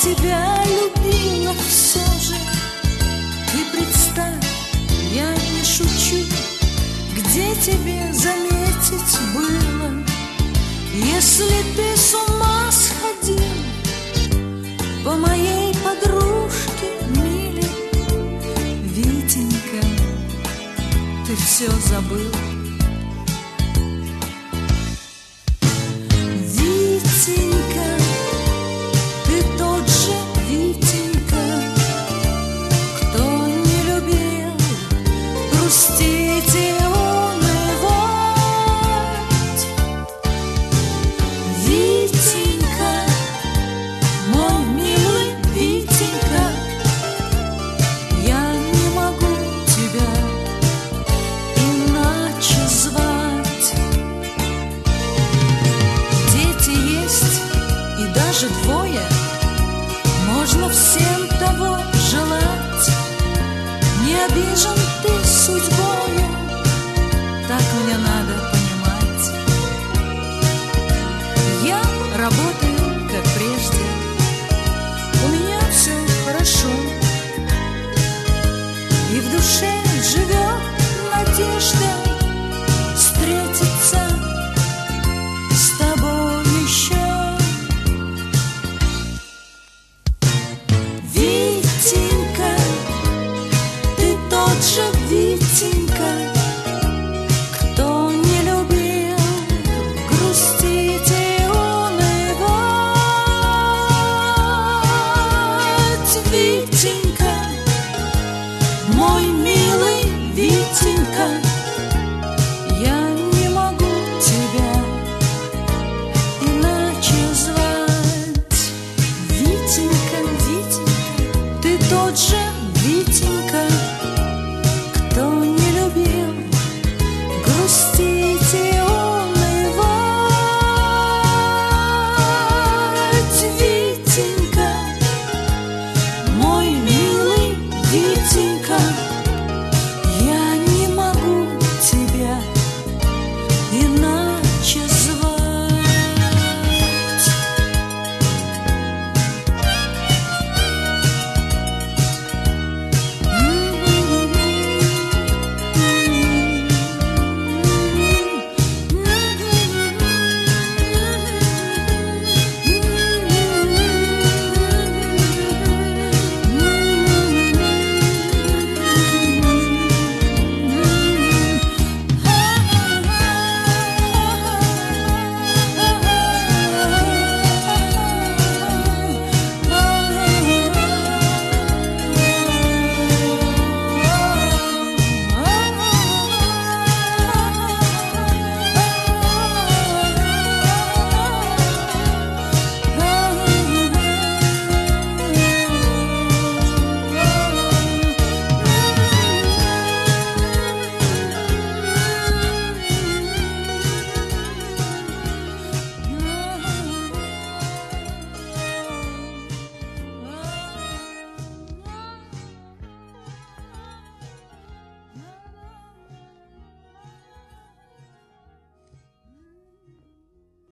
тебя любила все же. Ты представь, я не шучу, где тебе заметить было, если ты с ума сходил по моей подружке Миле. Витенька, ты все забыл. Витенька, ты тот же Витенька, кто не любил грустить и унывать. Витенька, мой милый Витенька, я не могу тебя иначе звать. Дети есть и даже двое, можно всем того желать. Не обижен ты судьбою, так мне надо понимать. Я работаю, как прежде, у меня все хорошо, и в душе живет надежда встретиться с тобой еще. Витенька, ты тот же Витенька, кто не любил грустить и унывать. Витенька, мой милый Витенька, я не могу тебя иначе звать. Витенька, Витенька, ты тот же Витенька,